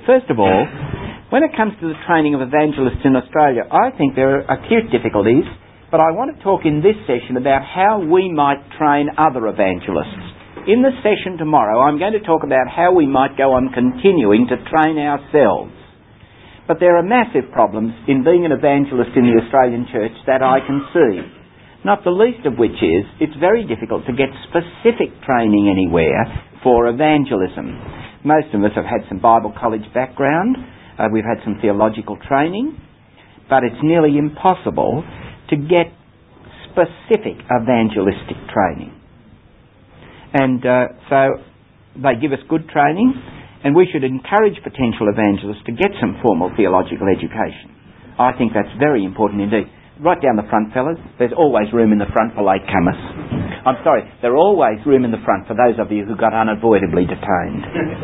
First of all, when it comes to the training of evangelists in Australia, I think there are acute difficulties, but I want to talk in this session about how we might train other evangelists. In the session tomorrow, I'm going to talk about how we might go on continuing to train ourselves. But there are massive problems in being an evangelist in the Australian church that I can see. Not the least of which is, it's very difficult to get specific training anywhere for evangelism. Most of us have had some Bible college background, we've had some theological training, but it's nearly impossible to get specific evangelistic training. And so they give us good training, and we should encourage potential evangelists to get some formal theological education. I think that's very important indeed. Right down the front, fellas. There's always room in the front for latecomers. I'm sorry, there's always room in the front for those of you who got unavoidably detained.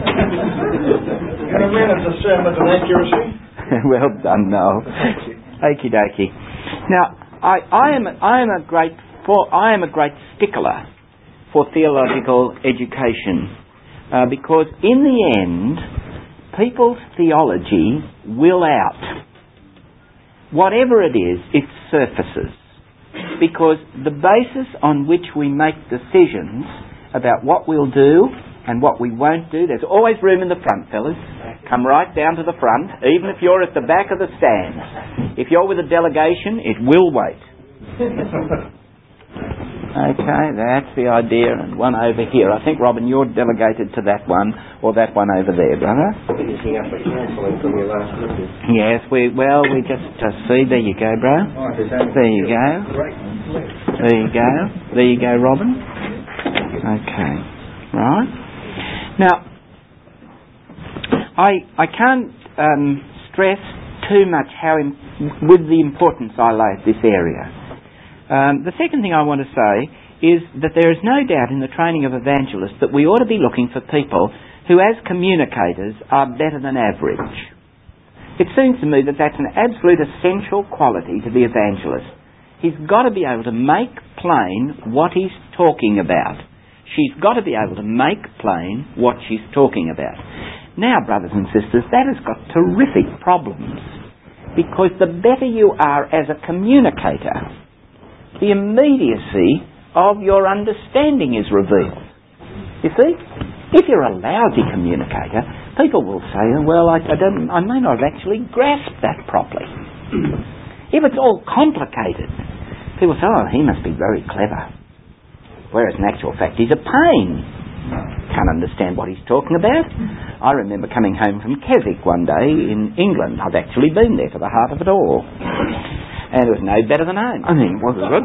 In a minute to sermon and accuracy. Well done, Noel. Okie dokie. Now, I am a great stickler for theological education because in the end, people's theology will out. Whatever it is, it surfaces. Because the basis on which we make decisions about what we'll do and what we won't do, there's always room in the front, fellas. Come right down to the front, even if you're at the back of the stand. If you're with a delegation, it will wait. Okay, that's the idea. And one over here. I think, Robin, you're delegated to that one, or that one over there, brother. Finishing up the counselling from your last meeting. Yes, we just see. There you go, bro. There you go. There you go. There you go, Robin. Okay. Right. Now, I can't stress too much with the importance I lay at this area. The second thing I want to say is that there is no doubt in the training of evangelists that we ought to be looking for people who, as communicators, are better than average. It seems to me that that's an absolute essential quality to the evangelist. He's got to be able to make plain what he's talking about. She's got to be able to make plain what she's talking about. Now, brothers and sisters, that has got terrific problems, because the better you are as a communicator, the immediacy of your understanding is revealed. You see? If you're a lousy communicator, people will say, well, I may not have actually grasped that properly. If it's all complicated, people say, oh, he must be very clever. Whereas in actual fact, he's a pain. Can't understand what he's talking about. I remember coming home from Keswick one day in England. I've actually been there for the heart of it all. And it was no better than home. I mean, wasn't it?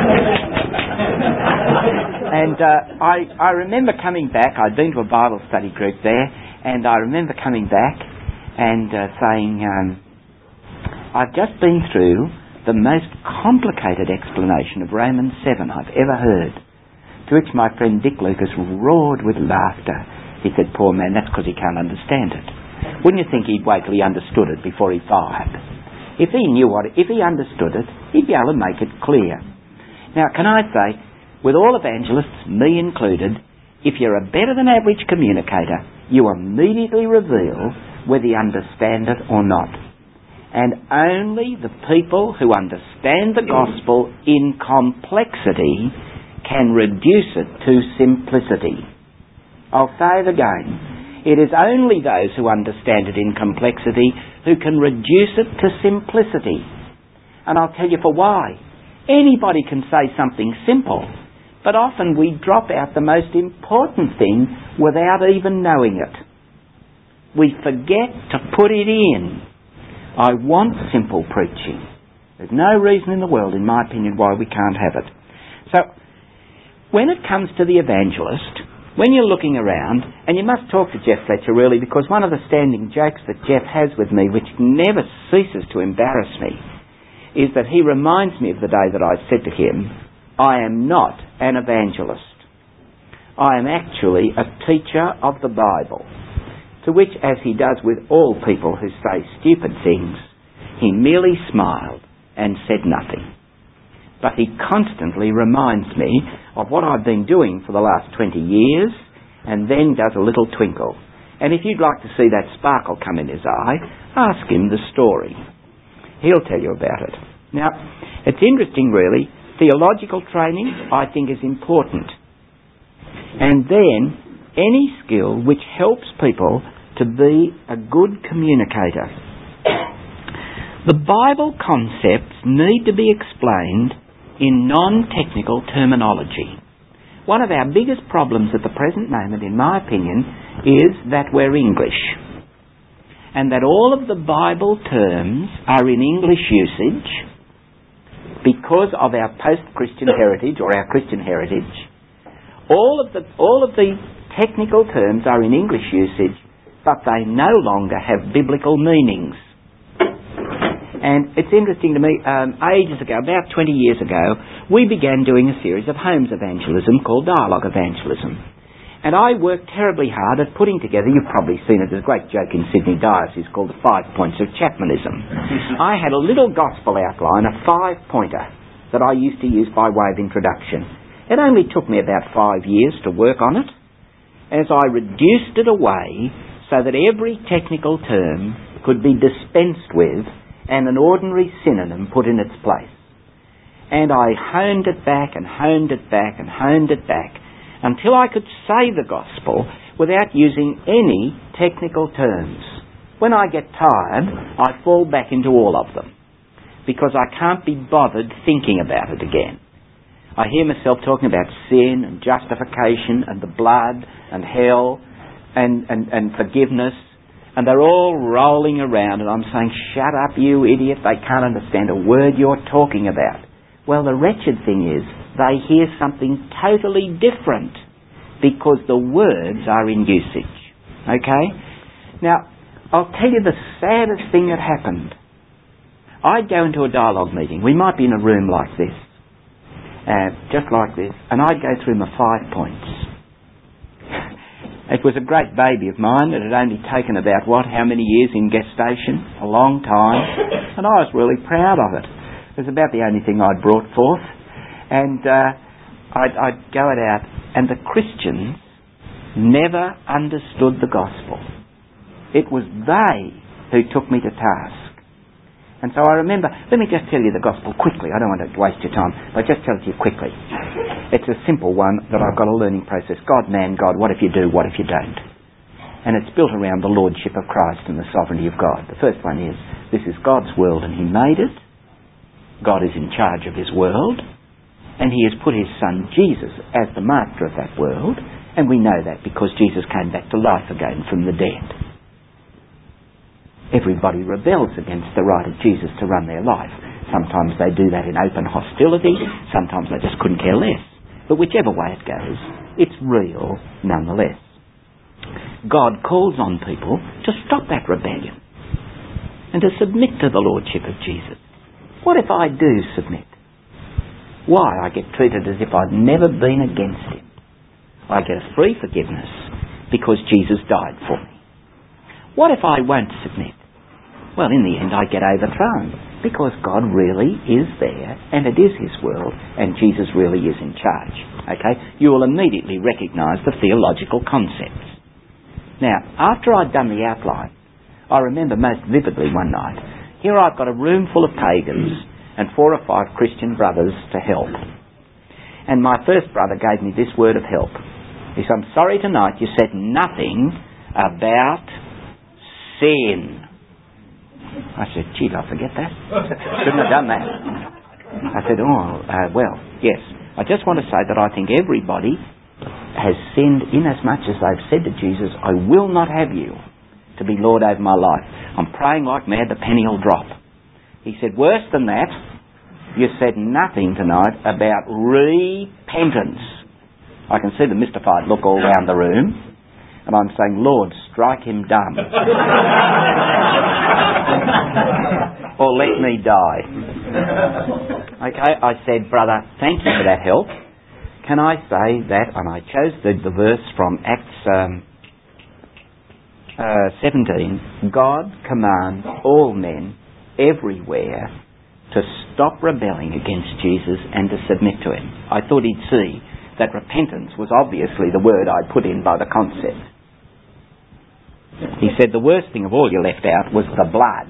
And I remember coming back. I'd been to a Bible study group there, and I remember coming back and saying, I've just been through the most complicated explanation of Romans 7 I've ever heard. To which my friend Dick Lucas roared with laughter. He said, poor man, that's because he can't understand it. Wouldn't you think he'd wait till he understood it before he fired? If he understood it, he'd be able to make it clear. Now, can I say, with all evangelists, me included, if you're a better than average communicator, you immediately reveal whether you understand it or not. And only the people who understand the gospel in complexity can reduce it to simplicity. I'll say it again. It is only those who understand it in complexity who can reduce it to simplicity. And I'll tell you for why. Anybody can say something simple, but often we drop out the most important thing without even knowing it. We forget to put it in. I want simple preaching. There's no reason in the world, in my opinion, why we can't have it. So, when it comes to the evangelist, when you're looking around, and you must talk to Jeff Fletcher really, because one of the standing jokes that Jeff has with me, which never ceases to embarrass me, is that he reminds me of the day that I said to him, I am not an evangelist. I am actually a teacher of the Bible. To which, as he does with all people who say stupid things, he merely smiled and said nothing. But he constantly reminds me of what I've been doing for the last 20 years, and then does a little twinkle. And if you'd like to see that sparkle come in his eye, ask him the story. He'll tell you about it. Now, it's interesting really. Theological training, I think, is important. And then any skill which helps people to be a good communicator. The Bible concepts need to be explained in non-technical terminology. One of our biggest problems at the present moment, in my opinion, is that we're English. And that all of the Bible terms are in English usage because of our post-Christian heritage or our Christian heritage. All of the technical terms are in English usage, but they no longer have biblical meanings. And it's interesting to me, ages ago, about 20 years ago, we began doing a series of Holmes evangelism called Dialogue Evangelism. And I worked terribly hard at putting together, you've probably seen it, there's a great joke in Sydney Diocese called the 5 Points of Chapmanism. I had a little gospel outline, a 5-pointer, that I used to use by way of introduction. It only took me about 5 years to work on it, as I reduced it away so that every technical term could be dispensed with and an ordinary synonym put in its place. And I honed it back and honed it back and honed it back until I could say the gospel without using any technical terms. When I get tired, I fall back into all of them because I can't be bothered thinking about it again. I hear myself talking about sin and justification and the blood and hell and forgiveness, and they're all rolling around, and I'm saying, shut up, you idiot, they can't understand a word you're talking about. Well, the wretched thing is, they hear something totally different because the words are in usage. Okay? Now, I'll tell you the saddest thing that happened. I'd go into a dialogue meeting. We might be in a room like this, just like this, and I'd go through my 5 points. It was a great baby of mine that had only taken about, how many years in gestation? A long time. And I was really proud of it. It was about the only thing I'd brought forth. And I'd go it out. And the Christians never understood the gospel. It was they who took me to task. And so I remember, let me just tell you the gospel quickly. I don't want to waste your time, but just tell it to you quickly. It's a simple one that I've got a learning process. God, man, God, what if you do, what if you don't? And it's built around the lordship of Christ and the sovereignty of God. The first one is, this is God's world and he made it. God is in charge of his world. And he has put his son Jesus as the master of that world. And we know that because Jesus came back to life again from the dead. Everybody rebels against the right of Jesus to run their life. Sometimes they do that in open hostility. Sometimes they just couldn't care less. But whichever way it goes, it's real nonetheless. God calls on people to stop that rebellion and to submit to the lordship of Jesus. What if I do submit? Why? I get treated as if I'd never been against him. I get a free forgiveness because Jesus died for me. What if I won't submit? Well, in the end, I get overthrown because God really is there and it is his world and Jesus really is in charge. Okay? You will immediately recognise the theological concepts. Now, after I'd done the outline, I remember most vividly one night, here I've got a room full of pagans and 4 or 5 Christian brothers to help. And my first brother gave me this word of help. He said, I'm sorry tonight you said nothing about sin. I said, gee, did I forget that? Shouldn't have done that. I said, well, yes. I just want to say that I think everybody has sinned inasmuch as they've said to Jesus, I will not have you to be Lord over my life. I'm praying like mad, the penny will drop. He said, worse than that, you said nothing tonight about repentance. I can see the mystified look all round the room. And I'm saying, Lord, strike him dumb. Or let me die. Okay, I said, brother, thank you for that help. Can I say that, and I chose the verse from Acts 17, God commands all men everywhere to stop rebelling against Jesus and to submit to him. I thought he'd see that repentance was obviously the word I put in by the concept. He said the worst thing of all you left out was the blood.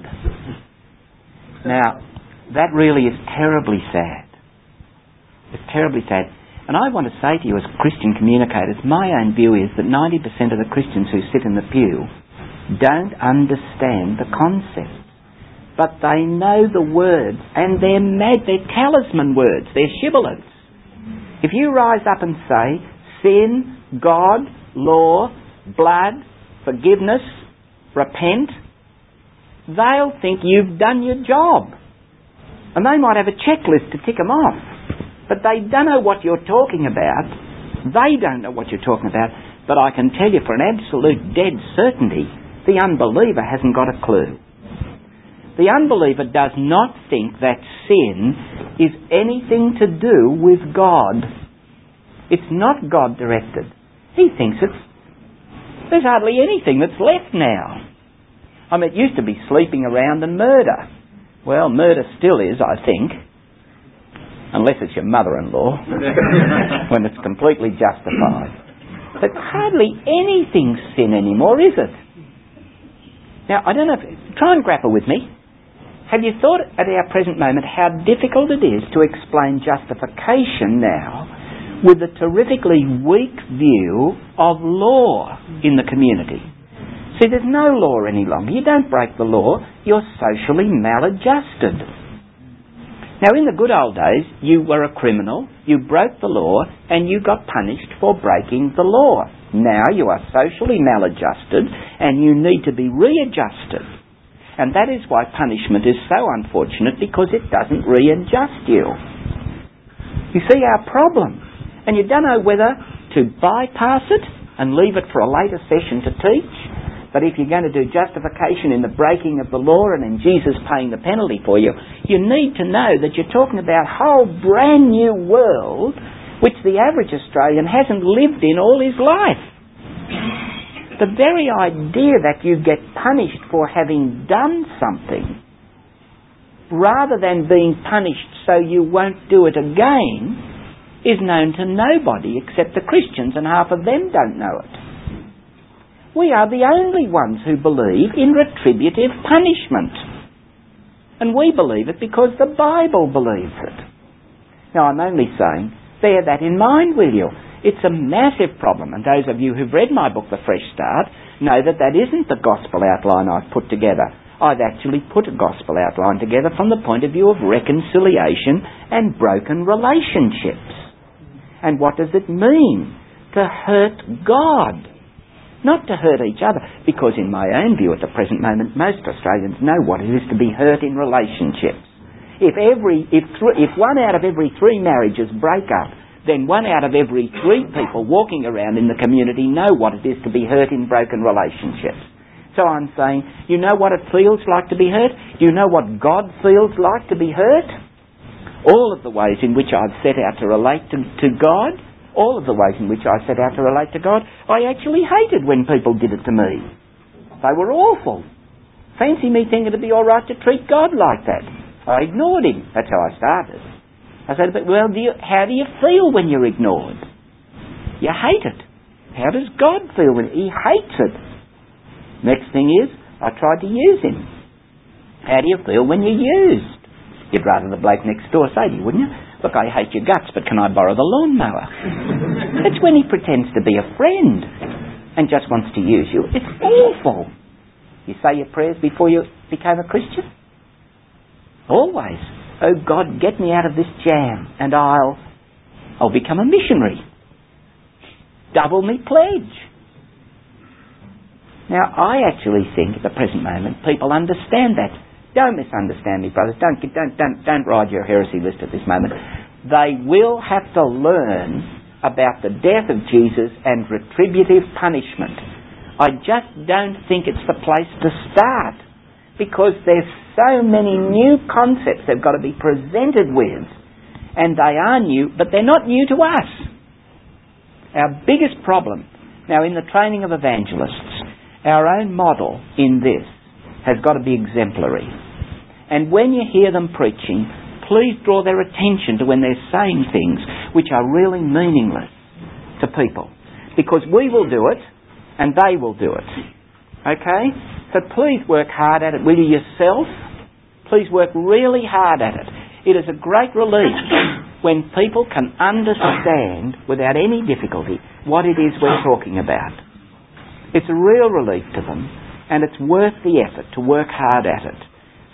Now, that really is terribly sad. It's terribly sad. And I want to say to you as Christian communicators, my own view is that 90% of the Christians who sit in the pew don't understand the concept. But they know the words, and they're mad. They're talisman words. They're shibboleths. If you rise up and say, sin, God, law, blood, forgiveness, repent, they'll think you've done your job. And they might have a checklist to tick them off. But they don't know what you're talking about. They don't know what you're talking about. But I can tell you for an absolute dead certainty, the unbeliever hasn't got a clue. The unbeliever does not think that sin is anything to do with God. It's not God-directed. He thinks there's hardly anything that's left now. I mean, it used to be sleeping around and murder. Well, murder still is, I think. Unless it's your mother-in-law, when it's completely justified. But hardly anything's sin anymore, is it? Now, I don't know, try and grapple with me. Have you thought at our present moment how difficult it is to explain justification now with a terrifically weak view of law in the community? See, there's no law any longer. You don't break the law, you're socially maladjusted. Now, in the good old days, you were a criminal, you broke the law, and you got punished for breaking the law. Now you are socially maladjusted, and you need to be readjusted. And that is why punishment is so unfortunate, because it doesn't readjust you. You see our problem. And you don't know whether to bypass it and leave it for a later session to teach. But if you're going to do justification in the breaking of the law and in Jesus paying the penalty for you, you need to know that you're talking about a whole brand new world which the average Australian hasn't lived in all his life. The very idea that you get punished for having done something, rather than being punished so you won't do it again, is known to nobody except the Christians, and half of them don't know it. We are the only ones who believe in retributive punishment. And we believe it because the Bible believes it. Now, I'm only saying, bear that in mind, will you? It's a massive problem, and those of you who've read my book, The Fresh Start, know that that isn't the gospel outline I've put together. I've actually put a gospel outline together from the point of view of reconciliation and broken relationships. And what does it mean to hurt God? Not to hurt each other, because in my own view at the present moment, most Australians know what it is to be hurt in relationships. If 1 out of every 3 marriages break up, then 1 out of every 3 people walking around in the community know what it is to be hurt in broken relationships. So I'm saying, you know what it feels like to be hurt? You know what God feels like to be hurt? All of the ways in which I've set out to relate to God, all of the ways in which I set out to relate to God, I actually hated when people did it to me. They were awful. Fancy me thinking it'd be all right to treat God like that. I ignored him. That's how I started. I said, but well, how do you feel when you're ignored? You hate it. How does God feel when he hates it? Next thing is, I tried to use him. How do you feel when you're used? You'd rather the bloke next door say to you, wouldn't you? Look, I hate your guts, but can I borrow the lawnmower? That's when he pretends to be a friend and just wants to use you. It's awful. You say your prayers before you became a Christian? Always. Oh God, get me out of this jam and I'll become a missionary. Double me pledge. Now, I actually think at the present moment people understand that. Don't misunderstand me, brothers. Don't ride your heresy list at this moment. They will have to learn about the death of Jesus and retributive punishment. I just don't think it's the place to start, because there's so many new concepts they've got to be presented with, and they are new, but they're not new to us. Our biggest problem now in the training of evangelists, our own model in this has got to be exemplary. And when you hear them preaching, please draw their attention to when they're saying things which are really meaningless to people. Because we will do it, and they will do it. Okay? So please work hard at it, will you, yourself? Please work really hard at it. It is a great relief when people can understand without any difficulty what it is we're talking about. It's a real relief to them, and it's worth the effort to work hard at it.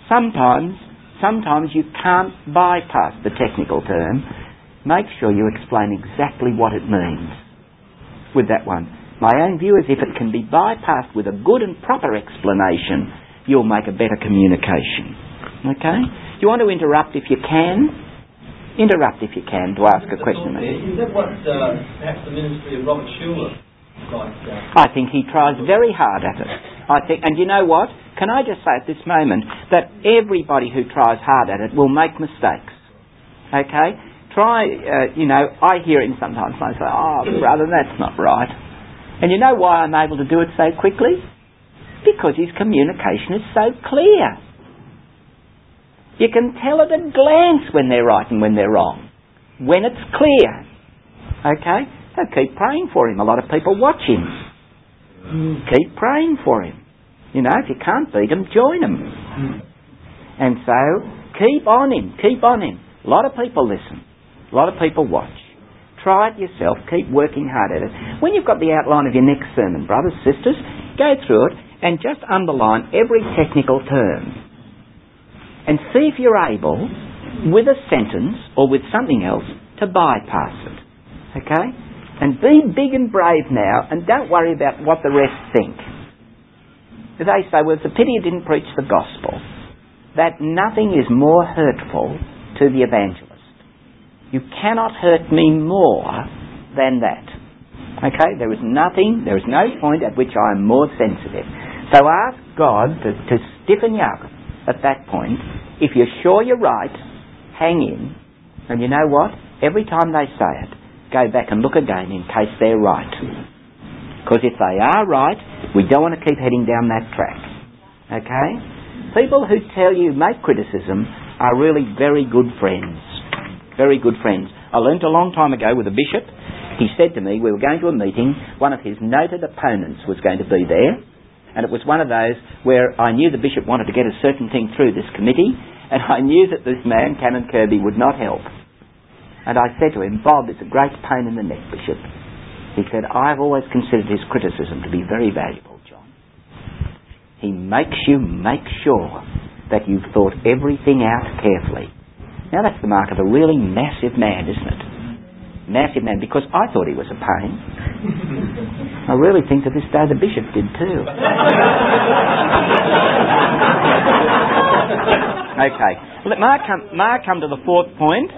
Sometimes you can't bypass the technical term. Make sure you explain exactly what it means with that one. My own view is if it can be bypassed with a good and proper explanation, you'll make a better communication. Okay? You want to interrupt if you can? Interrupt if you can to ask a question. Is that what perhaps the ministry of Robert Schuller like? I think he tries very hard at it. And you know what? Can I just say at this moment that everybody who tries hard at it will make mistakes. Okay? I hear it sometimes and I say, oh, brother, that's not right. And you know why I'm able to do it so quickly? Because his communication is so clear. You can tell at a glance when they're right and when they're wrong. When it's clear. Okay? So keep praying for him. A lot of people watch him. Keep praying for him. You know, if you can't beat him, join him. And so, keep on him. Keep on him. A lot of people listen. A lot of people watch. Try it yourself. Keep working hard at it. When you've got the outline of your next sermon, brothers, sisters, go through it and just underline every technical term. And see if you're able, with a sentence or with something else, to bypass it. Okay? And be big and brave now, and don't worry about what the rest think. They say, well, it's a pity you didn't preach the gospel. That nothing is more hurtful to the evangelist. You cannot hurt me more than that. Okay? There is no point at which I am more sensitive. So ask God to stiffen you up at that point. If you're sure you're right, hang in. And you know what? Every time they say it, go back and look again in case they're right. Because if they are right, we don't want to keep heading down that track. Okay? People who tell you make criticism are really very good friends. Very good friends. I learnt a long time ago with a bishop. He said to me, we were going to a meeting, one of his noted opponents was going to be there, and it was one of those where I knew the bishop wanted to get a certain thing through this committee, and I knew that this man, Canon Kirby, would not help. And I said to him, Bob, it's a great pain in the neck, Bishop. He said, I've always considered his criticism to be very valuable, John. He makes you make sure that you've thought everything out carefully. Now that's the mark of a really massive man, isn't it? Massive man, because I thought he was a pain. I really think to this day the bishop did too. Okay, let Mark come to the fourth point.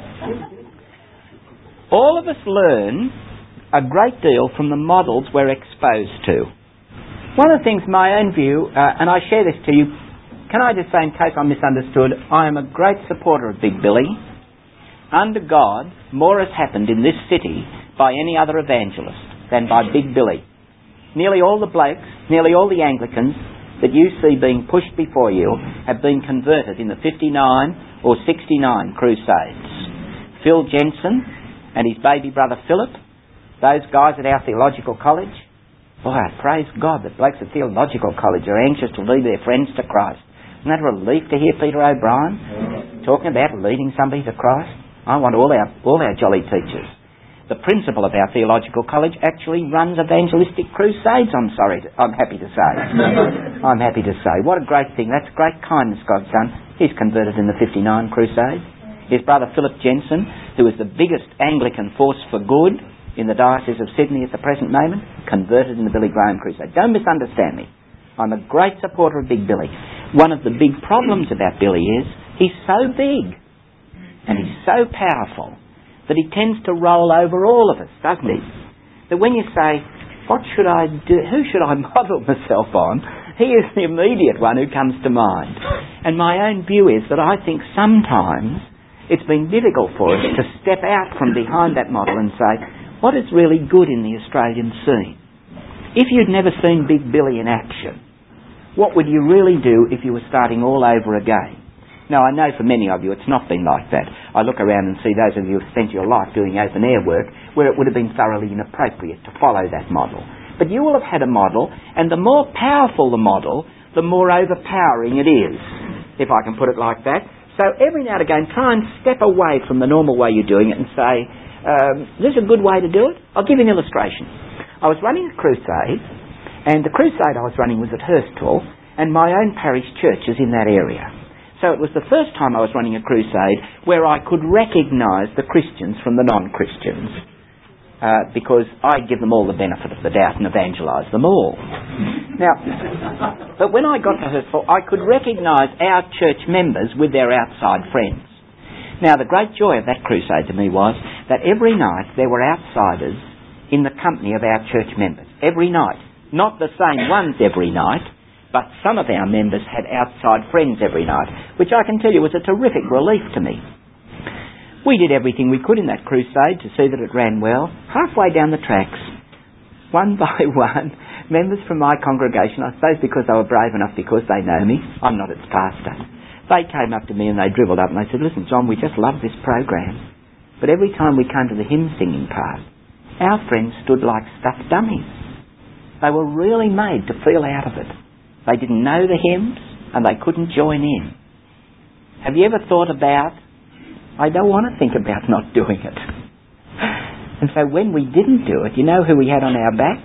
All of us learn a great deal from the models we're exposed to. One of the things, my own view, and I share this to you, can I just say, in case I'm misunderstood, I am a great supporter of Big Billy. Under God, more has happened in this city by any other evangelist than by Big Billy. Nearly all the blokes, nearly all the Anglicans that you see being pushed before you have been converted in the 59 or 69 crusades. Phil Jensen and his baby brother Philip, those guys at our theological college. Boy, I praise God that blokes at theological college are anxious to lead their friends to Christ. Isn't that a relief to hear Peter O'Brien talking about leading somebody to Christ? I want all our jolly teachers. The principal of our theological college actually runs evangelistic crusades, I'm happy to say. I'm happy to say. What a great thing. That's great kindness God's done. He's converted in the 59 crusade. His brother Philip Jensen, who is the biggest Anglican force for good in the Diocese of Sydney at the present moment, converted in the Billy Graham crusade. Don't misunderstand me. I'm a great supporter of Big Billy. One of the big problems about Billy is he's so big and he's so powerful that he tends to roll over all of us, doesn't he? That when you say, what should I do? Who should I model myself on? He is the immediate one who comes to mind. And my own view is that I think sometimes it's been difficult for us to step out from behind that model and say, what is really good in the Australian scene? If you'd never seen Big Billy in action, what would you really do if you were starting all over again? Now, I know for many of you it's not been like that. I look around and see those of you who've spent your life doing open air work where it would have been thoroughly inappropriate to follow that model. But you will have had a model, and the more powerful the model, the more overpowering it is, if I can put it like that. So every now and again, try and step away from the normal way you're doing it and say, this is a good way to do it. I'll give you an illustration. I was running a crusade, and the crusade I was running was at Hurstville, and my own parish church is in that area. So it was the first time I was running a crusade where I could recognise the Christians from the non-Christians, because I give them all the benefit of the doubt and evangelise them all. Now, but when I got to Hurstville, I could recognise our church members with their outside friends. Now, the great joy of that crusade to me was that every night there were outsiders in the company of our church members. Every night. Not the same ones every night, but some of our members had outside friends every night, which I can tell you was a terrific relief to me. We did everything we could in that crusade to see that it ran well. Halfway down the tracks, one by one, members from my congregation, I suppose because they were brave enough because they know me, I'm not its pastor, they came up to me and they dribbled up and they said, listen, John, we just love this program, but every time we came to the hymn singing part, our friends stood like stuffed dummies. They were really made to feel out of it. They didn't know the hymns and they couldn't join in. Have you ever thought about, I don't want to think about not doing it. And so when we didn't do it, you know who we had on our backs?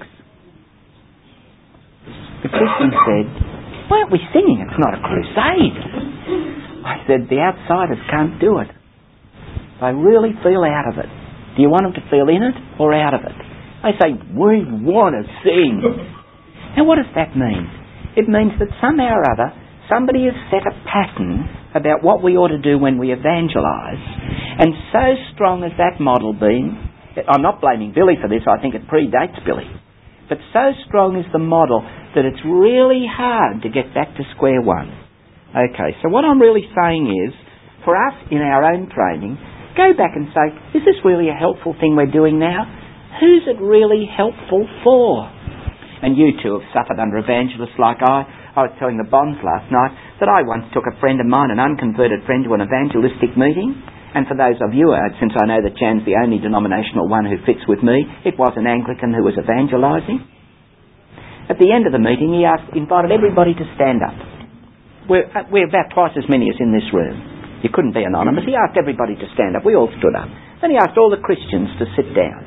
The Christian said, why aren't we singing? It's not a crusade. I said, the outsiders can't do it. They really feel out of it. Do you want them to feel in it or out of it? They say, we want to sing. Now what does that mean? It means that somehow or other, somebody has set a pattern about what we ought to do when we evangelise. And so strong has that model been, I'm not blaming Billy for this, I think it predates Billy, but so strong is the model that it's really hard to get back to square one. Okay, so what I'm really saying is, for us in our own training, go back and say, is this really a helpful thing we're doing now? Who's it really helpful for? And you too have suffered under evangelists like I was telling the Bonds last night that I once took a friend of mine, an unconverted friend, to an evangelistic meeting. And for those of you, since I know that Jan's the only denominational one who fits with me, it was an Anglican who was evangelising. At the end of the meeting, he invited everybody to stand up. We're about twice as many as in this room. You couldn't be anonymous. He asked everybody to stand up. We all stood up. Then he asked all the Christians to sit down.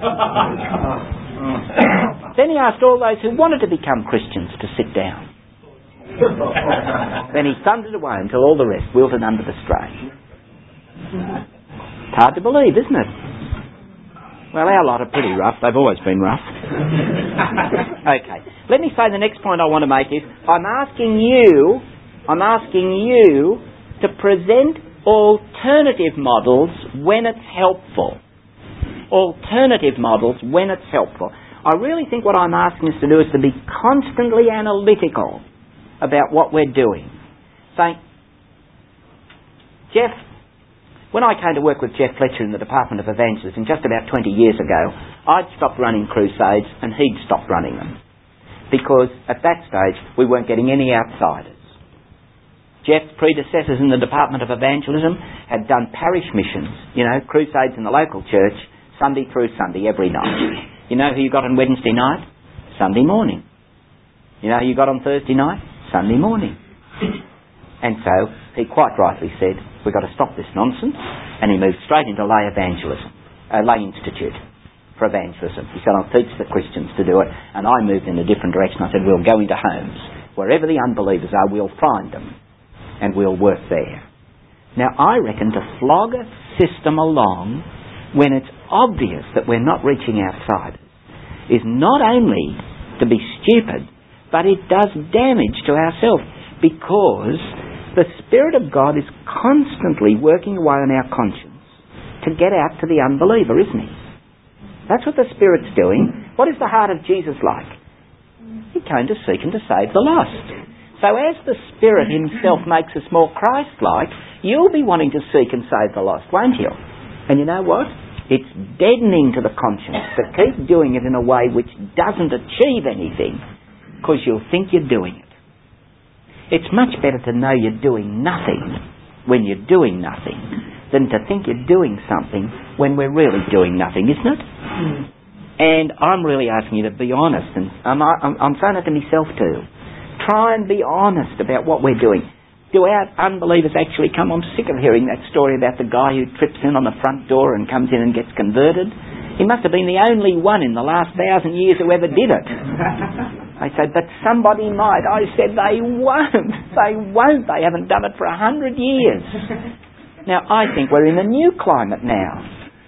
Then he asked all those who wanted to become Christians to sit down. Then he thundered away until all the rest wilted under the strain. It's hard to believe, isn't it? Well, our lot are pretty rough. They've always been rough. Okay. Let me say the next point I want to make is, I'm asking you to present alternative models when it's helpful. Alternative models when it's helpful. I really think what I'm asking us to do is to be constantly analytical about what we're doing. Saying, Jeff, when I came to work with Jeff Fletcher in the Department of Evangelism just about 20 years ago, I'd stopped running crusades and he'd stopped running them. Because at that stage we weren't getting any outsiders. Jeff's predecessors in the Department of Evangelism had done parish missions, crusades in the local church, Sunday through Sunday, every night. You know who you got on Wednesday night? Sunday morning. You know who you got on Thursday night? Sunday morning. And so he quite rightly said, we've got to stop this nonsense, and he moved straight into lay evangelism, lay institute for evangelism. He said, I'll teach the Christians to do it, and I moved in a different direction. I said, we'll go into homes. Wherever the unbelievers are, we'll find them. And we'll work there. Now, I reckon to flog a system along when it's obvious that we're not reaching outsiders is not only to be stupid, but it does damage to ourselves, because the Spirit of God is constantly working away on our conscience to get out to the unbeliever, isn't he? That's what the Spirit's doing. What is the heart of Jesus like? He came to seek and to save the lost. So as the Spirit himself makes us more Christ-like, you'll be wanting to seek and save the lost, won't you? And you know what? It's deadening to the conscience to keep doing it in a way which doesn't achieve anything, because you'll think you're doing it. It's much better to know you're doing nothing when you're doing nothing than to think you're doing something when we're really doing nothing, isn't it? And I'm really asking you to be honest, and I'm saying it to myself too. Try and be honest about what we're doing. Do our unbelievers actually come? I'm sick of hearing that story about the guy who trips in on the front door and comes in and gets converted. He must have been the only one in the last 1,000 years who ever did it. I said, but somebody might. I said, they won't. They won't. They haven't done it for 100 years. Now, I think we're in a new climate now.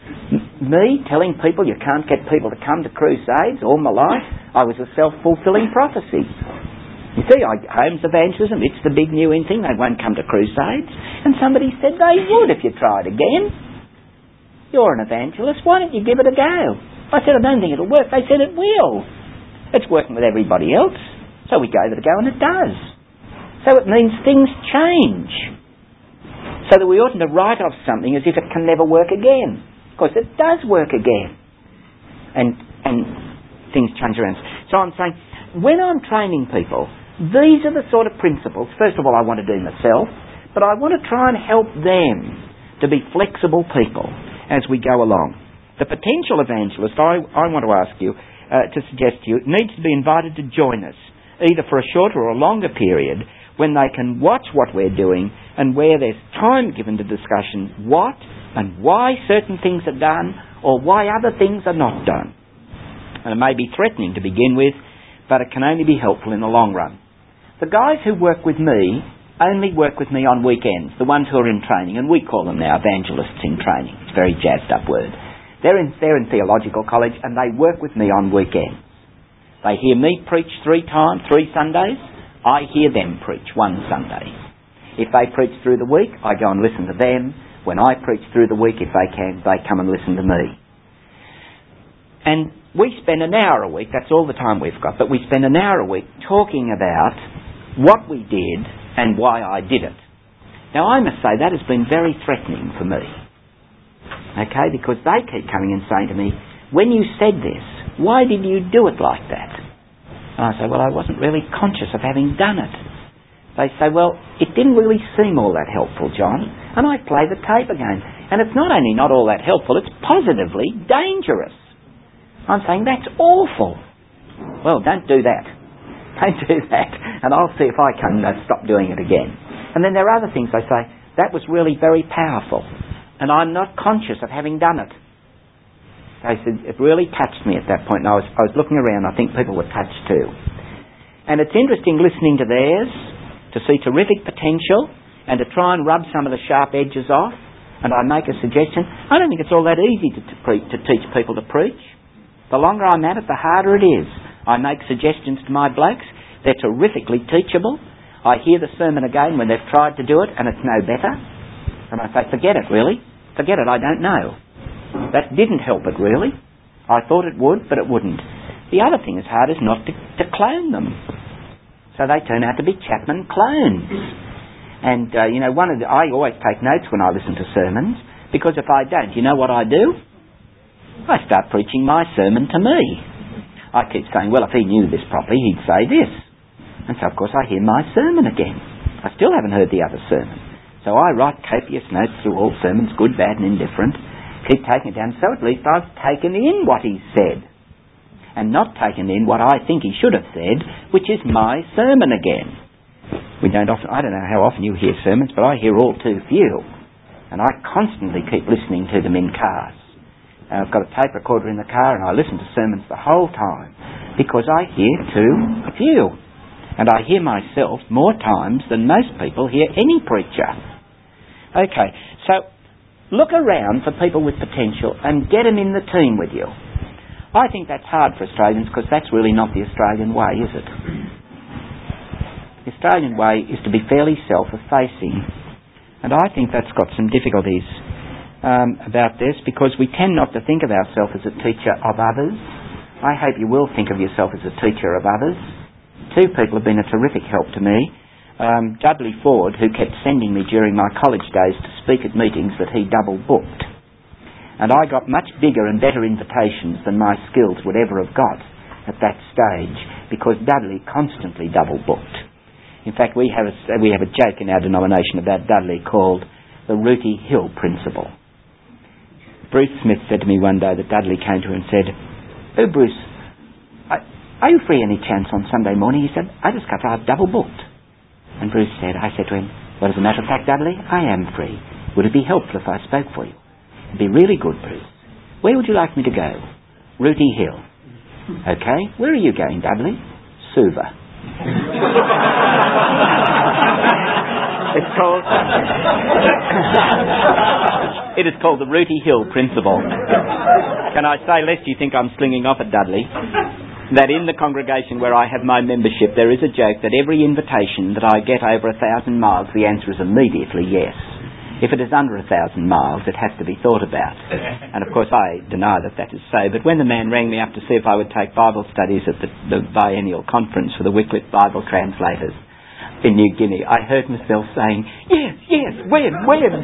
Me telling people you can't get people to come to crusades all my life, I was a self-fulfilling prophecy. You see, homes evangelism, it's the big new in thing. They won't come to crusades. And somebody said they would if you tried again. You're an evangelist. Why don't you give it a go? I said, I don't think it'll work. They said it will. It's working with everybody else. So we gave it a go and it does. So it means things change. So that we oughtn't to write off something as if it can never work again. Because it does work again. And things change around. So I'm saying, when I'm training people, these are the sort of principles. First of all, I want to do myself, but I want to try and help them to be flexible people as we go along. The potential evangelist, I want to ask you, to suggest to you, needs to be invited to join us, either for a shorter or a longer period, when they can watch what we're doing and where there's time given to discussion what and why certain things are done or why other things are not done. And it may be threatening to begin with, but it can only be helpful in the long run. The guys who work with me only work with me on weekends, the ones who are in training, and we call them now evangelists in training. It's a very jazzed up word. They're in theological college and they work with me on weekends. They hear me preach 3 Sundays. I hear them preach 1 Sunday. If they preach through the week, I go and listen to them. When I preach through the week, if they can, they come and listen to me. And we spend an hour a week, that's all the time we've got, but we spend an hour a week talking about what we did and why I did it. Now I must say that has been very threatening for me. Okay, because they keep coming and saying to me, when you said this, why did you do it like that? And I say, well, I wasn't really conscious of having done it. They say, well, it didn't really seem all that helpful, John. And I play the tape again. And it's not only not all that helpful, it's positively dangerous. I'm saying, that's awful. Well, don't do that. Don't do that. And I'll see if I can stop doing it again. And then there are other things they say, that was really very powerful. And I'm not conscious of having done it. They said, it really touched me at that point. And I was looking around, I think people were touched too. And it's interesting listening to theirs, to see terrific potential, and to try and rub some of the sharp edges off. And I make a suggestion. I don't think it's all that easy to teach people to preach. The longer I'm at it, the harder it is. I make suggestions to my blokes. They're terrifically teachable. I hear the sermon again when they've tried to do it and it's no better. And I say, forget it, really. Forget it, I don't know. That didn't help it, really. I thought it would, but it wouldn't. The other thing that's hard is not to clone them. So they turn out to be Chapman clones. And, I always take notes when I listen to sermons, because if I don't, you know what I do? I start preaching my sermon to me. I keep saying, well, if he knew this properly, he'd say this. And so, of course, I hear my sermon again. I still haven't heard the other sermon. So I write copious notes through all sermons, good, bad and indifferent. Keep taking it down, so at least I've taken in what he said. And not taken in what I think he should have said, which is my sermon again. I don't know how often you hear sermons, but I hear all too few. And I constantly keep listening to them in cars. I've got a tape recorder in the car and I listen to sermons the whole time because I hear too few. And I hear myself more times than most people hear any preacher. Okay, so look around for people with potential and get them in the team with you. I think that's hard for Australians because that's really not the Australian way, is it? The Australian way is to be fairly self-effacing. And I think that's got some difficulties about this because we tend not to think of ourselves as a teacher of others. I hope you will think of yourself as a teacher of others. 2 people have been a terrific help to me. Dudley Ford, who kept sending me during my college days to speak at meetings that he double booked. And I got much bigger and better invitations than my skills would ever have got at that stage because Dudley constantly double booked. In fact, we have a joke in our denomination about Dudley called the Rooty Hill Principle. Bruce Smith said to me one day that Dudley came to him and said, "Oh, Bruce, are you free any chance on Sunday morning?" He said, "I discovered I've double booked." And Bruce said, I said to him, "Well, as a matter of fact, Dudley, I am free. Would it be helpful if I spoke for you?" "It'd be really good, Bruce." "Where would you like me to go?" "Rooty Hill." "Okay. Where are you going, Dudley?" "Suva." It is called the Rooty Hill Principle. Can I say, lest you think I'm slinging off at Dudley, that in the congregation where I have my membership, there is a joke that every invitation that I get over 1,000 miles, the answer is immediately yes. If it is under 1,000 miles, it has to be thought about. And of course I deny that is so, but when the man rang me up to see if I would take Bible studies at the biennial conference for the Wycliffe Bible translators in New Guinea, I heard myself saying, yes, when?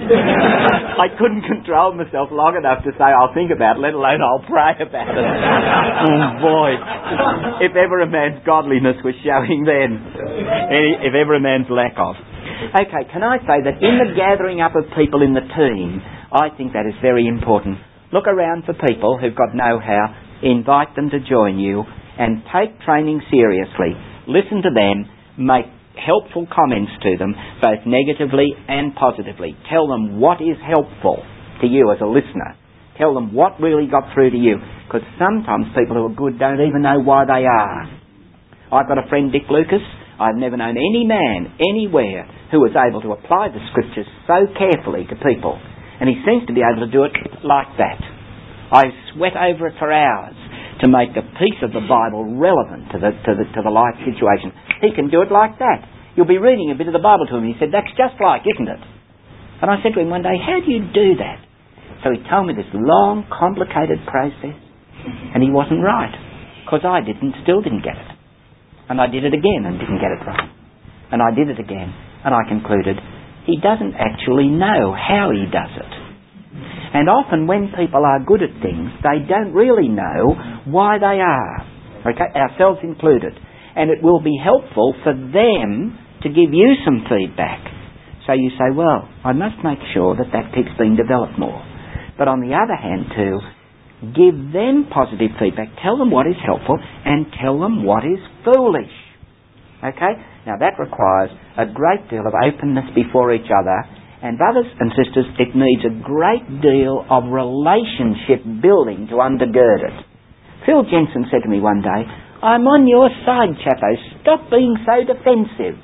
I couldn't control myself long enough to say I'll think about it, let alone I'll pray about it. Oh boy, if ever a man's godliness was showing then, if ever a man's lack of. Okay, can I say that in the gathering up of people in the team, I think that is very important. Look around for people who've got know-how, invite them to join you, and take training seriously. Listen to them, make helpful comments to them, both negatively and positively. Tell them what is helpful to you as a listener. Tell them what really got through to you, because sometimes people who are good don't even know why they are. I've got a friend, Dick Lucas. I've never known any man anywhere who was able to apply the Scriptures so carefully to people, and he seems to be able to do it like that. I sweat over it for hours to make a piece of the Bible relevant to the life situation. He can do it like that. You'll be reading a bit of the Bible to him, and he said, "That's just like, isn't it?" And I said to him one day, "How do you do that?" So he told me this long, complicated process, and he wasn't right, because I still didn't get it. And I did it again and didn't get it right. And I did it again, and I concluded, he doesn't actually know how he does it. And often when people are good at things, they don't really know why they are. Okay, ourselves included. And it will be helpful for them to give you some feedback. So you say, well, I must make sure that keeps being developed more. But on the other hand too, give them positive feedback. Tell them what is helpful and tell them what is foolish. Okay? Now that requires a great deal of openness before each other. And brothers and sisters, it needs a great deal of relationship building to undergird it. Phil Jensen said to me one day, "I'm on your side, Chapo. Stop being so defensive.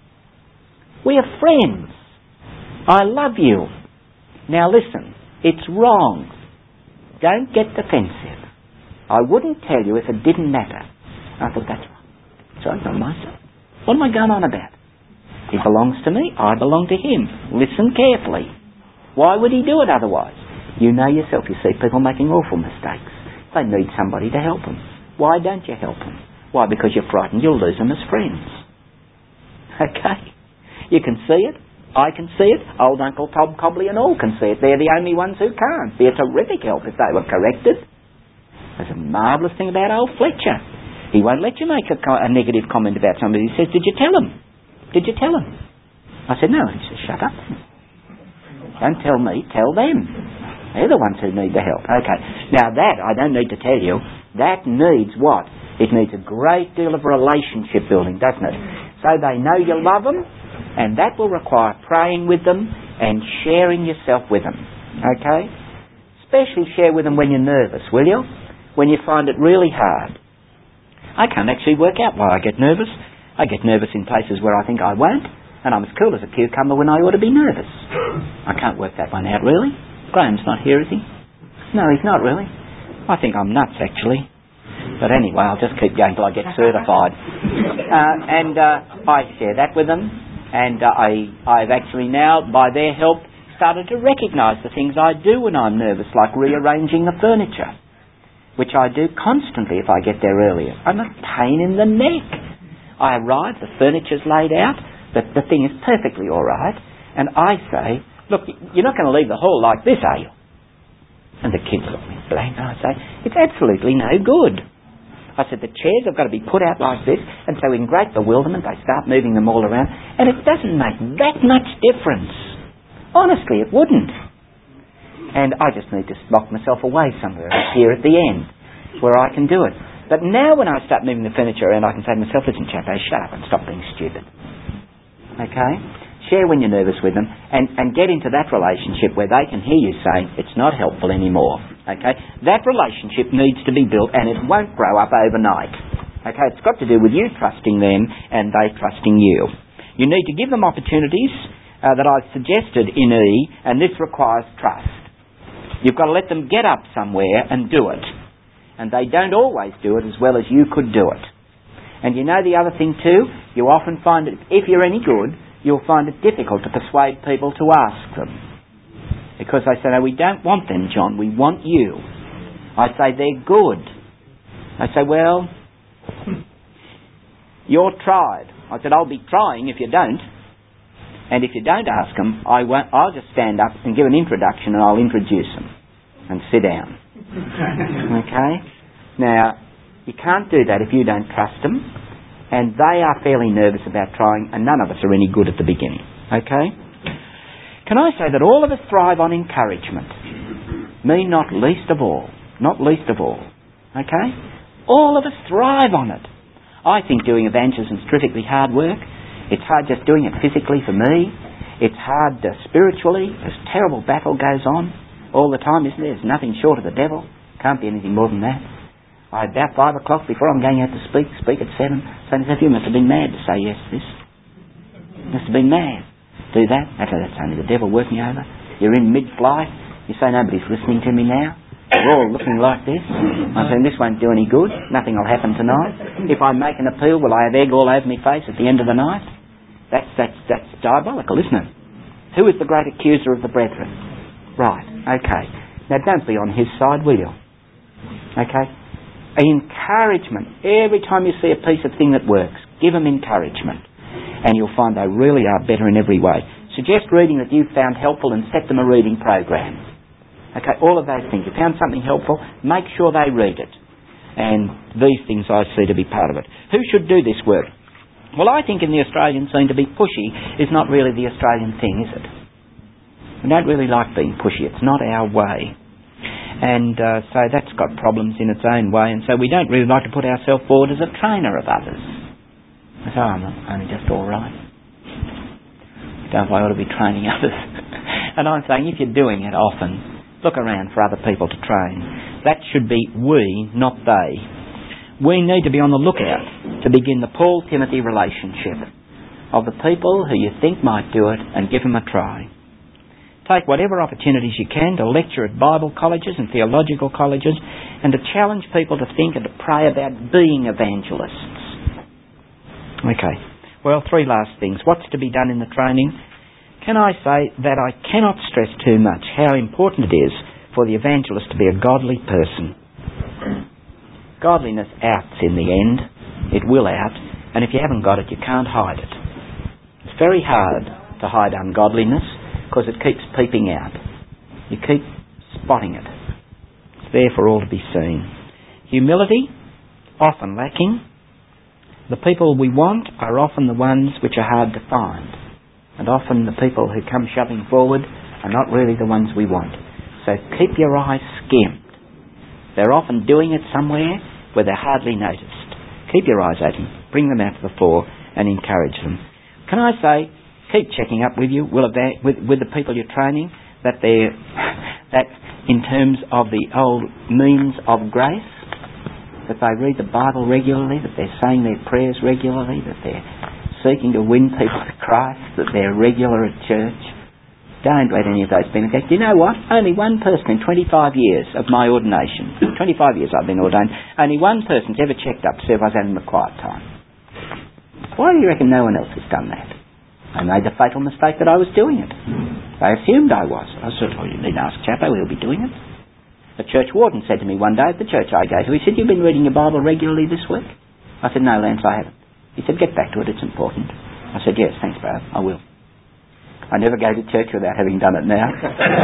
We are friends. I love you. Now listen, it's wrong. Don't get defensive. I wouldn't tell you if it didn't matter." I thought, that's right. So I'm on my side. What am I going on about? He belongs to me, I belong to him. Listen carefully. Why would he do it otherwise? You know yourself, you see people making awful mistakes. They need somebody to help them. Why don't you help them? Why? Because you're frightened you'll lose them as friends. Okay? You can see it. I can see it. Old Uncle Tom Cobley and all can see it. They're the only ones who can't. Be a terrific help if they were corrected. There's a marvellous thing about old Fletcher. He won't let you make a negative comment about somebody. He says, "Did you tell him? Did you tell him?" I said, "No." He says, "Shut up. Don't tell me, tell them. They're the ones who need the help." Okay. Now that, I don't need to tell you, that needs what? It needs a great deal of relationship building, doesn't it? So they know you love them, and that will require praying with them and sharing yourself with them. Okay? Especially share with them when you're nervous, will you? When you find it really hard. I can't actually work out why I get nervous. I get nervous in places where I think I won't, and I'm as cool as a cucumber when I ought to be nervous. I can't work that one out, really. Graham's not here, is he? No, he's not, really. I think I'm nuts, actually. But anyway, I'll just keep going till I get certified. I share that with them, and I've actually now, by their help, started to recognise the things I do when I'm nervous, like rearranging the furniture, which I do constantly if I get there earlier. I'm a pain in the neck. I arrive, the furniture's laid out, the thing is perfectly all right, and I say, "Look, you're not going to leave the hall like this, are you?" And the kids look at me blank, and I say, "It's absolutely no good." I said, "The chairs have got to be put out like this," and so in great bewilderment they start moving them all around, and it doesn't make that much difference. Honestly, it wouldn't. And I just need to lock myself away somewhere here at the end. where I can do it. But now when I start moving the furniture around, I can say to myself, listen, Chapo, shut up and stop being stupid. Okay? Share when you're nervous with them and get into that relationship where they can hear you saying, it's not helpful anymore. Okay? That relationship needs to be built, and it won't grow up overnight. Okay? It's got to do with you trusting them and they trusting you. You need to give them opportunities that I've suggested in E, and this requires trust. You've got to let them get up somewhere and do it. And they don't always do it as well as you could do it. And you know the other thing too? You often find that if you're any good, you'll find it difficult to persuade people to ask them. Because they say, no, we don't want them, John, we want you. I say, they're good. They say, well, you're tried. I said, I'll be trying if you don't. And if you don't ask them, I'll just stand up and give an introduction and I'll introduce them and sit down. Okay? Now, you can't do that if you don't trust them, and they are fairly nervous about trying, and none of us are any good at the beginning. Okay? Can I say that all of us thrive on encouragement? Me not least of all. Not least of all. Okay? All of us thrive on it. I think doing evangelism is terrifically hard work. It's hard just doing it physically for me. It's hard spiritually. This terrible battle goes on all the time, isn't there? There's nothing short of the devil. Can't be anything more than that. About 5 o'clock, before I'm going out to speak at 7, saying, you must have been mad to say yes to this. You must have been mad. Do that. That's only the devil working over. You're in mid-flight. You say, nobody's listening to me now. We're all looking like this. I'm saying, this won't do any good. Nothing will happen tonight. If I make an appeal, will I have egg all over my face at the end of the night? That's diabolical, isn't it? Who is the great accuser of the brethren? Right, okay. Now don't be on his side, will you? Okay? Encouragement. Every time you see a piece of thing that works, give them encouragement. And you'll find they really are better in every way. Suggest reading that you found helpful and set them a reading program. Okay, all of those things. You found something helpful, make sure they read it. And these things I see to be part of it. Who should do this work? Well, I think in the Australian scene to be pushy is not really the Australian thing, is it? We don't really like being pushy. It's not our way. And so that's got problems in its own way, and so we don't really like to put ourselves forward as a trainer of others. So I'm only just all right. Don't I ought to be training others? And I'm saying if you're doing it often, look around for other people to train. That should be we, not they. We need to be on the lookout to begin the Paul-Timothy relationship of the people who you think might do it and give them a try. Take whatever opportunities you can to lecture at Bible colleges and theological colleges and to challenge people to think and to pray about being evangelists. Okay, well, 3 last things. What's to be done in the training? Can I say that I cannot stress too much how important it is for the evangelist to be a godly person. Godliness outs in the end. It will out. And if you haven't got it, you can't hide it. It's very hard to hide ungodliness, because it keeps peeping out. You keep spotting it. It's there for all to be seen. Humility, often lacking. The people we want are often the ones which are hard to find. And often the people who come shoving forward are not really the ones we want. So keep your eyes skimmed. They're often doing it somewhere where they're hardly noticed. Keep your eyes open. Bring them out to the fore and encourage them. Can I say, keep checking up with you, with the people you're training, that in terms of the old means of grace, that they read the Bible regularly, that they're saying their prayers regularly, that they're seeking to win people to Christ, that they're regular at church. Don't let any of those be neglected. You know what? Only one person in 25 years of my ordination, 25 years I've been ordained, only one person's ever checked up to see if I was having a quiet time. Why do you reckon no one else has done that? I made the fatal mistake that I was doing it. They assumed I was. I said, you need to ask Chapo, he'll be doing it. The church warden said to me one day at the church I go to, he said, you've been reading your Bible regularly this week? I said, no, Lance, I haven't. He said, get back to it, it's important. I said, yes, thanks, Brad, I will. I never go to church without having done it now.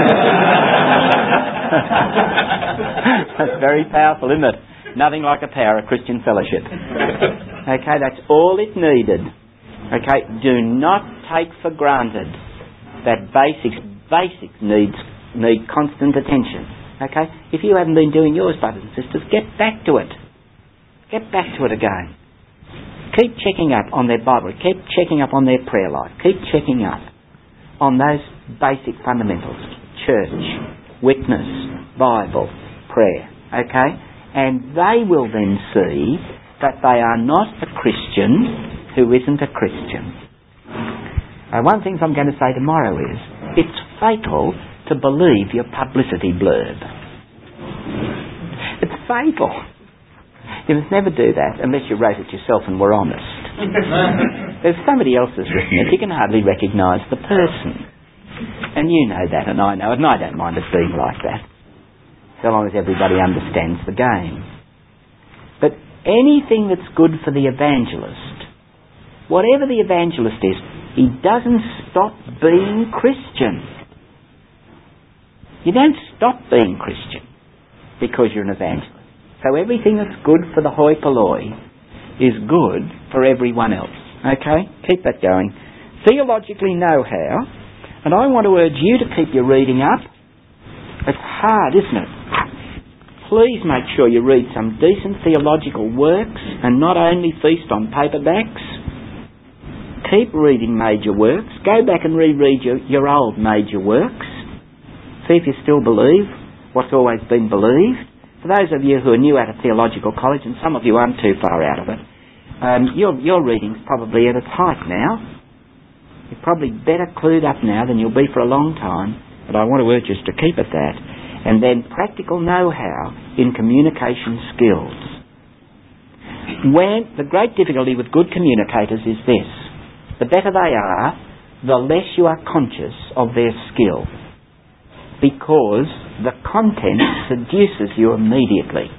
That's very powerful, isn't it? Nothing like the power of Christian fellowship. Okay, that's all it needed. Okay, do not take for granted that basics need constant attention. Okay? If you haven't been doing yours, brothers and sisters, get back to it. Get back to it again. Keep checking up on their Bible. Keep checking up on their prayer life. Keep checking up on those basic fundamentals. Church, witness, Bible, prayer. Okay? And they will then see that they are not a Christian who isn't a Christian. One thing I'm going to say tomorrow is, it's fatal to believe your publicity blurb. It's fatal. You must never do that unless you wrote it yourself and were honest. If somebody else has written it, you can hardly recognise the person. And you know that, and I know it, and I don't mind it being like that, so long as everybody understands the game. But anything that's good for the evangelist, whatever the evangelist is, he doesn't stop being Christian. You don't stop being Christian because you're an evangelist. So everything that's good for the hoi polloi is good for everyone else. Okay? Keep that going. Theologically know-how, and I want to urge you to keep your reading up. It's hard, isn't it? Please make sure you read some decent theological works and not only feast on paperbacks. Keep reading major works. Go back and reread your old major works. See if you still believe what's always been believed. For those of you who are new out of theological college, and some of you aren't too far out of it, your reading's probably at its height now. You're probably better clued up now than you'll be for a long time, but I want to urge us to keep at that. And then practical know-how in communication skills. The great difficulty with good communicators is this: the better they are, the less you are conscious of their skill, because the content seduces you immediately.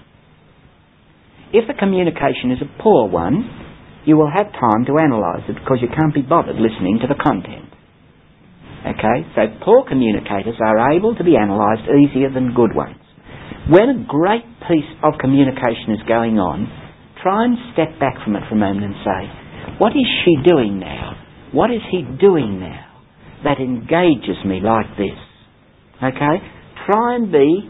If the communication is a poor one, you will have time to analyse it because you can't be bothered listening to the content. Okay? So poor communicators are able to be analysed easier than good ones. When a great piece of communication is going on, try and step back from it for a moment and say, what is she doing now? What is he doing now that engages me like this? Okay? Try and be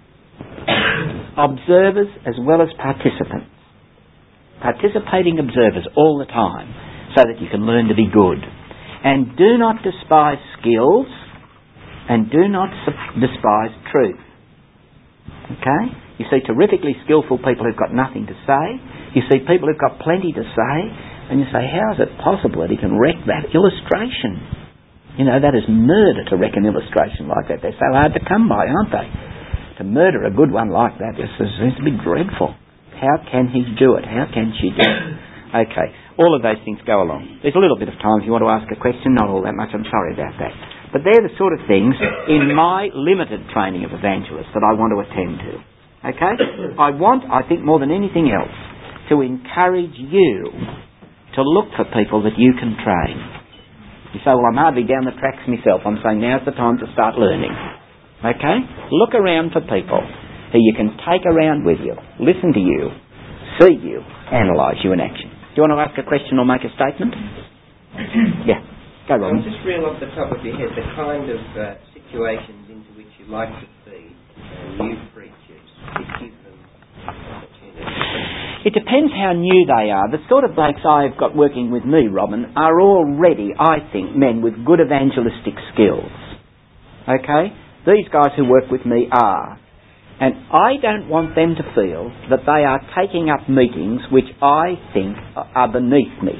observers as well as participants. Participating observers all the time so that you can learn to be good. And do not despise skills and do not despise truth. Okay? You see terrifically skillful people who've got nothing to say. You see people who've got plenty to say, and you say, how is it possible that he can wreck that illustration? You know, that is murder to wreck an illustration like that. They're so hard to come by, aren't they? To murder a good one like that just seems to be dreadful. How can he do it? How can she do it? Okay, all of those things go along. There's a little bit of time if you want to ask a question, not all that much, I'm sorry about that. But they're the sort of things in my limited training of evangelists that I want to attend to. Okay? I think more than anything else, to encourage you to look for people that you can train. You say, well, I'm hardly down the tracks myself. I'm saying now's the time to start learning. Okay? Look around for people who you can take around with you, listen to you, see you, analyse you in action. Do you want to ask a question or make a statement? Yeah. Go, Robin. Just reel off the top of your head the kind of situations into which you like to feed new preachers to give them opportunity. It depends how new they are. The sort of blokes I've got working with me, Robin, are already, I think, men with good evangelistic skills. Okay? These guys who work with me are. And I don't want them to feel that they are taking up meetings which I think are beneath me.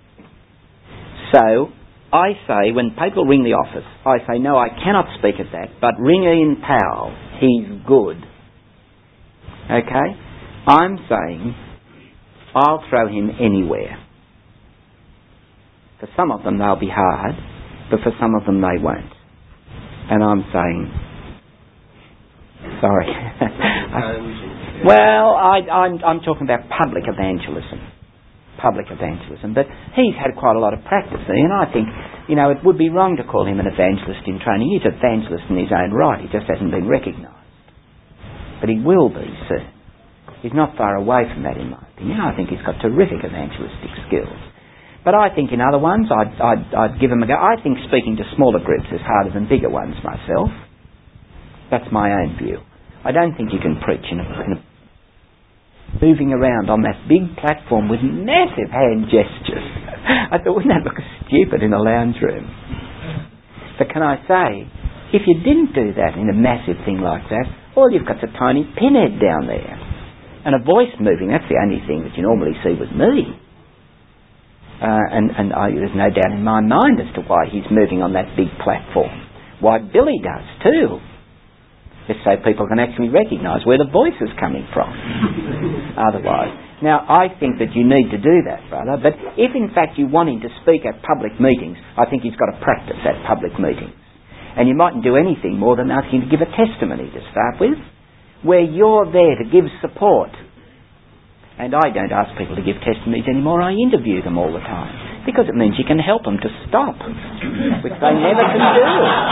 So, I say, when people ring the office, I say, no, I cannot speak at that, but ring Ian Powell, he's good. Okay? I'm saying, I'll throw him anywhere. For some of them they'll be hard, but for some of them they won't. And I'm saying, sorry. Well, I'm talking about public evangelism. But he's had quite a lot of practice, and I think, it would be wrong to call him an evangelist in training. He's an evangelist in his own right. He just hasn't been recognised. But he will be soon. He's not far away from that, in my opinion. I think he's got terrific evangelistic skills. But I think in other ones, I'd give him a go. I think speaking to smaller groups is harder than bigger ones myself. That's my own view. I don't think you can preach in a moving around on that big platform with massive hand gestures. I thought, wouldn't that look stupid in a lounge room? But can I say, if you didn't do that in a massive thing like that, all you've got's a tiny pinhead down there. And a voice moving, that's the only thing that you normally see with me. There's no doubt in my mind as to why he's moving on that big platform. Why Billy does too. Just so people can actually recognise where the voice is coming from. Otherwise. Now, I think that you need to do that, brother, but if in fact you want him to speak at public meetings, I think he's got to practice at public meetings. And you mightn't do anything more than ask him to give a testimony to start with, where you're there to give support. And I don't ask people to give testimonies anymore, I interview them all the time. Because it means you can help them to stop, which they never can do.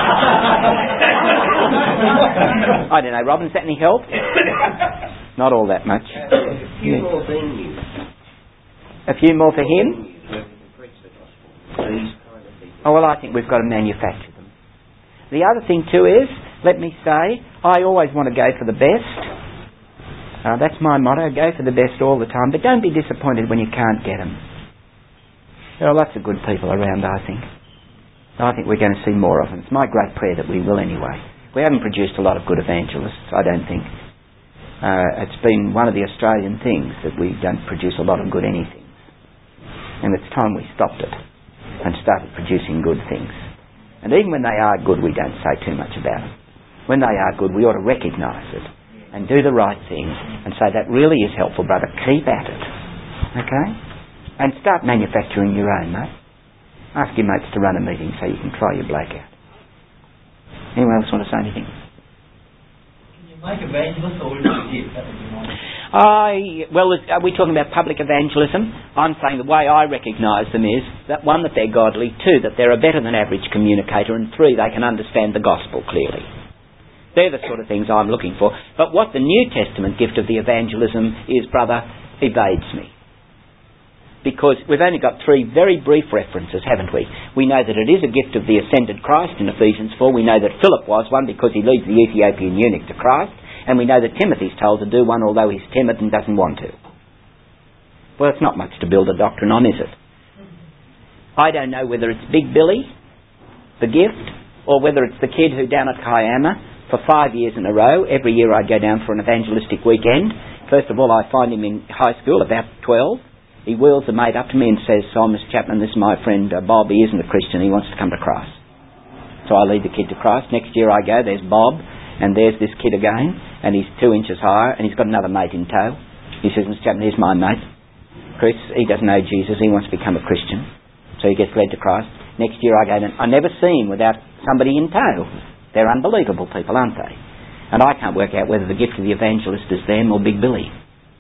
I don't know, Robin, is that any help? Not all that much. A few more venues. A few more for him? Where we can preach the gospel. These kind of people. Oh, well, I think we've got to manufacture them. The other thing too is, let me say, I always want to go for the best. That's my motto, go for the best all the time, but don't be disappointed when you can't get them. There are lots of good people around, I think. I think we're going to see more of them. It's my great prayer that we will anyway. We haven't produced a lot of good evangelists, I don't think. It's been one of the Australian things that we don't produce a lot of good anything. And it's time we stopped it and started producing good things. And even when they are good, we don't say too much about them. When they are good, we ought to recognise it and do the right thing and say, that really is helpful, brother. Keep at it. Okay? And start manufacturing your own, mate. Ask your mates to run a meeting so you can try your bloke out. Anyone else want to say anything? Can you make evangelists or is it a gift? That would be nice. Well, are we talking about public evangelism? I'm saying the way I recognise them is that one, that they're godly, two, that they're a better than average communicator, and three, they can understand the gospel clearly. They're the sort of things I'm looking for. But what the New Testament gift of the evangelism is, brother, evades me. Because we've only got three very brief references, haven't we? We know that it is a gift of the ascended Christ in Ephesians 4. We know that Philip was one because he leads the Ethiopian eunuch to Christ. And we know that Timothy's told to do one although he's timid and doesn't want to. Well, it's not much to build a doctrine on, is it? I don't know whether it's Big Billy, the gift, or whether it's the kid who down at Kiama, for 5 years in a row, every year I go down for an evangelistic weekend. First of all, I find him in high school, about 12. He wheels a mate up to me and says, "So, Mr. Chapman, this is my friend Bob. He isn't a Christian. He wants to come to Christ." So I lead the kid to Christ. Next year I go, there's Bob, and there's this kid again, and he's 2 inches higher, and he's got another mate in tow. He says, "Mr. Chapman, here's my mate. Chris, he doesn't know Jesus. He wants to become a Christian." So he gets led to Christ. Next year I go, and I never see him without somebody in tow. They're unbelievable people, aren't they? And I can't work out whether the gift of the evangelist is them or Big Billy.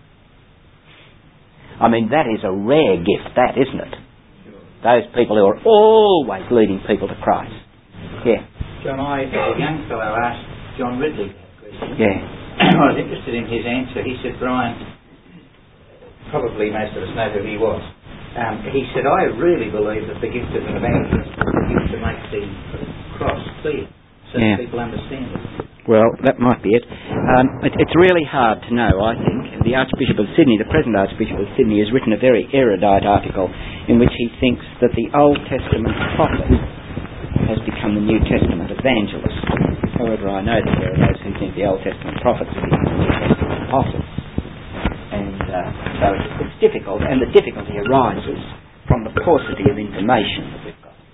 I mean, that is a rare gift, that, isn't it? Those people who are always leading people to Christ. Yeah. John, as a young fellow, asked John Ridley that question. Yeah. I was interested in his answer. He said, Brian, probably most of us know who he was. He said, I really believe that the gift of an evangelist is the gift to make the cross clear. So that people understand it. Well, that might be it. It's really hard to know, I think. The Archbishop of Sydney, the present Archbishop of Sydney, has written a very erudite article in which he thinks that the Old Testament prophet has become the New Testament evangelist. However, I know that there are those who think the Old Testament prophets have become the New Testament apostles. And so it's difficult, and the difficulty arises from the paucity of information